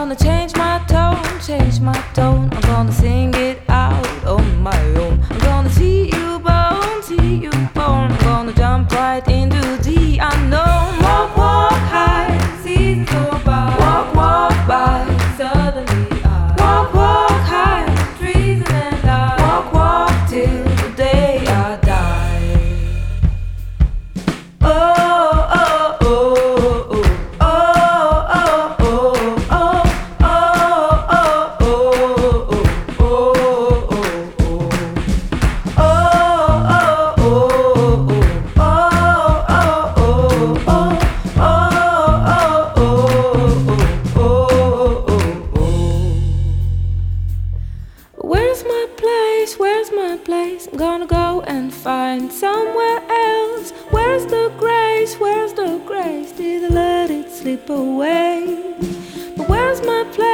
gonna change my tone, change my tone. I'm gonna sing it out on my own. I'm gonna see you bone, see you bone. I'm gonna jump right into the unknown. Walk, walk high, seasons go by. Walk, walk by, suddenly I walk, walk high, trees and I walk, walk till the day I die. Oh, oh, oh, oh, oh, oh, oh, oh. Where's my place? Where's my place? I'm gonna go and find somewhere else. Where's the grace? Where's the grace? Did I let it slip away? But where's my place?